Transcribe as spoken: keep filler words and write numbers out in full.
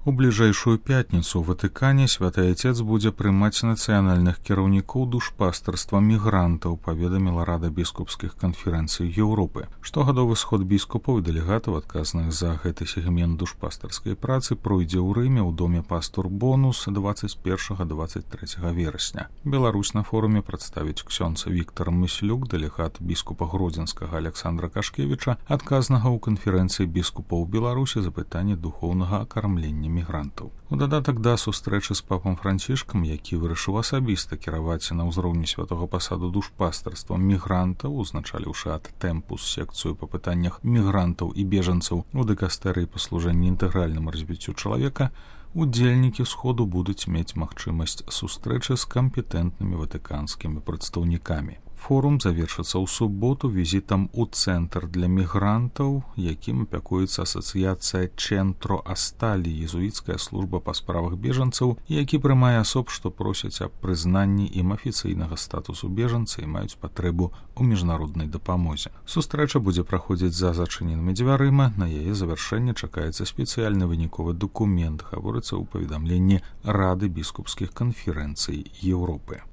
У бліжэйшую пятніцу ў Ватыкане Святы Отец будзе прымаць нацыянальных кіраўнікоў душпастарства мігрантаў, паведаміла Рада біскупскіх канферэнцый Еўропы. Штогадовы сход біскупаў і дэлегатаў, адказных за гэты сегмент душпастарскай працы, пройдзе ў Рыме ў доме Пастур Бонус дваццаць першага - дваццаць трэцяга верасня. Беларусь на форуме прадставіць ксёндз Віктар Мыслюк, дэлегат біскупа Гродзенскага Александра Кашкевіча, адказнага ў канферэнцыі біскупаў Беларусі за пытанне духоўнага акармлення мігрантаў. У дадатак да сустрэчы з папам Францішкам, які вырашыў асабіста кіраваць на ўзроўні святого пасаду душпастарствам мігрантаў, узначаліўшы ад тэмпус секцыю па пытаннях мігрантаў і бежанцаў у дыкастэрыі па служэнні інтэгральнаму развіццю чалавека, удзельнікі сходу будуць мець магчымасць сустрэчы з кампетэнтнымі ватыканскімі прадстаўнікамі. Форум завершыцца ў суботу візітам у цэнтр для мігрантаў, якім апякуецца асацыяцыя Чэнтро Асталі, езуіцкая служба па справах бежанцаў, які прымае асоб, што просяць аб прызнанні ім афіцыйнага статусу бежанца і маюць патрэбу ў міжнароднай дапамозе. Сустрэча будзе праходзіць за зачыненымі дзвярыма, на яе завяршэнне чакаецца спецыяльны выніковы дакумент, гаворыцца ў паведамленні Рады біскупскіх канферэнцый Еўропы.